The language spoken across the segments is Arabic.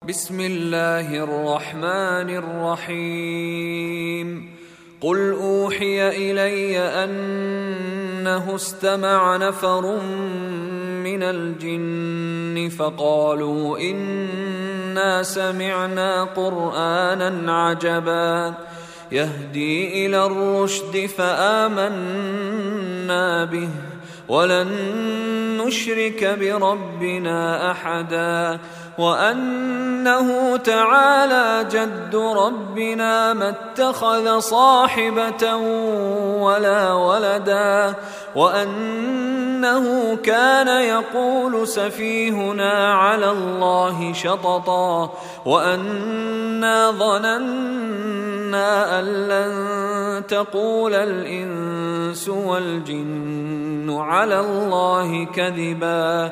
بسم الله الرحمن الرحيم. قل أوحي إلي أنه استمع نفر من الجن فقالوا إنا سمعنا قرآنا عجبا يهدي إلى الرشد فآمنا به ولن نشرك بربنا أحدا وأنه تعالى جد ربنا ما اتخذ صاحبة ولا ولدا وأنه كان يقول سفيهنا على الله شططا وأنا ظننا أن لن تقول الإنس والجن على الله كذبا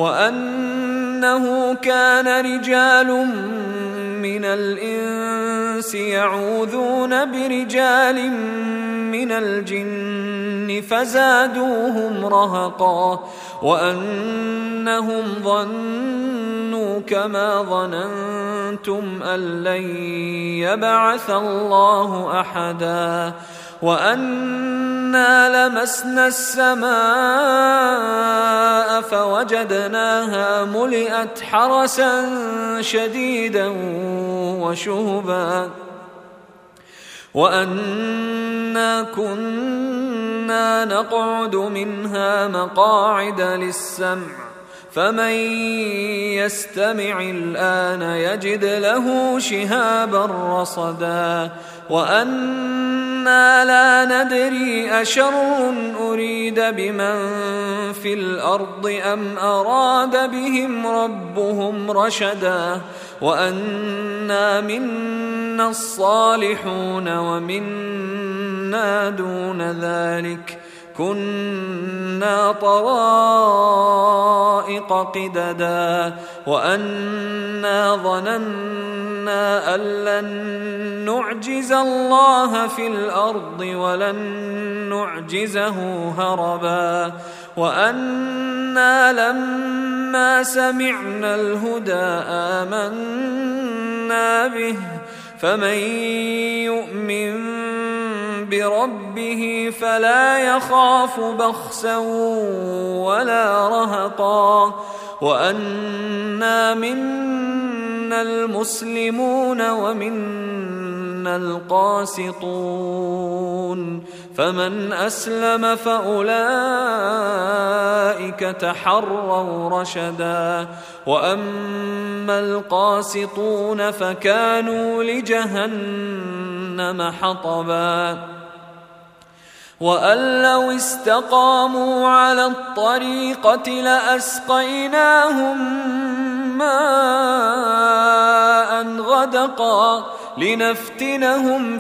وأنه كان رجال من الإنس يعوذون برجال من الجن فزادوهم رهقا وأنهم ظنوا كما ظننتم أن لن يبعث الله أحدا وأنا لمسنا السماء فوجدناها ملئت حرسا شديدا وشهبا وأنا كنا نقعد منها مقاعد للسمع فمن يستمع الآن يجد له شهابا رصدا وأنا لا ندري أشر أريد بمن في الأرض أم أراد بهم ربهم رشدا وأنا منا الصالحون ومنا دون ذلك كنا طرائق قددا وأنا ظننا أن لن نعجز الله في الأرض ولن نعجزه هربا وأنا لما سمعنا الهدى آمنا به فمن يؤمن بربه فلا يخاف بخسا ولا رهقا وأنا منا المسلمون ومنا القاسطون فمن أسلم فأولئك تحروا رشدا وأما القاسطون فكانوا لجهنم حطبا وأن لو استقاموا على الطريقة لأسقيناهم ماء غدقا لنفتنهم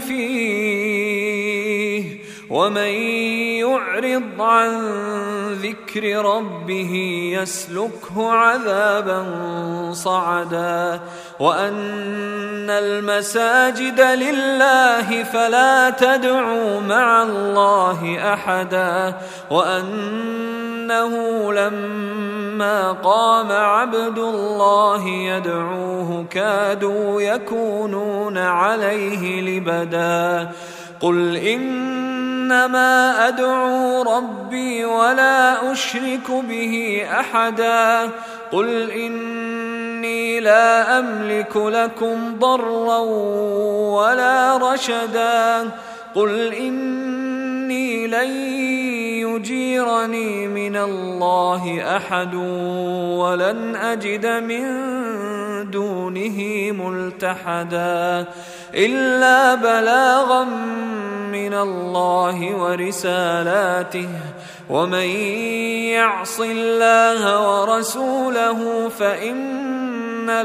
فيه ومن يعرض عن ذكر ربه يسلكه عذابا صعدا وأن المساجد لله فلا تدعوا مع الله أحدا وأنه لما قام عبد الله يدعوه كادوا يكونون عليه لبدا قل إنما أدعو ربي ولا أشرك به أحدا قل إني لا أملك لكم ضرا ولا رشدا قل إني لن يجيرني من الله أحد ولن أجد من دونه ملتحدا إلا بلاغا من الله ورسالاته ومن يعص الله ورسوله فإن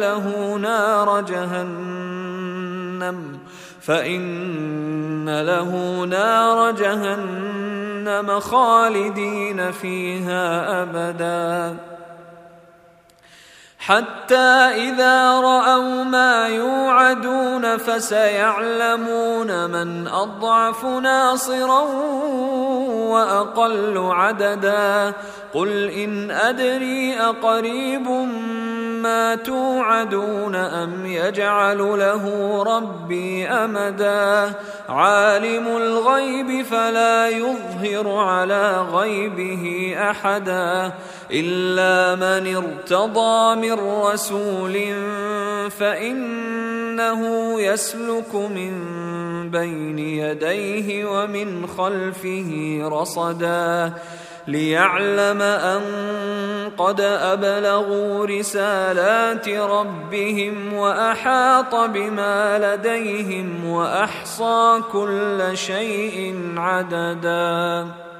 له نار جهنم خالدين فيها أبدا حتى إذا رأوا ما يوعدون فسيعلمون من أضعف ناصرا وأقل عددا قل إن أدري أقريب ما توعدون أم يجعل له ربي أمدا عالم الغيب فلا يظهر على غيبه أحدا إلا من ارتضى من رسول فإنه يسلك من بين يديه ومن خلفه رصدا ليعلم أن قد أبلغوا رسالات ربهم وأحاط بما لديهم وأحصى كل شيء عددا.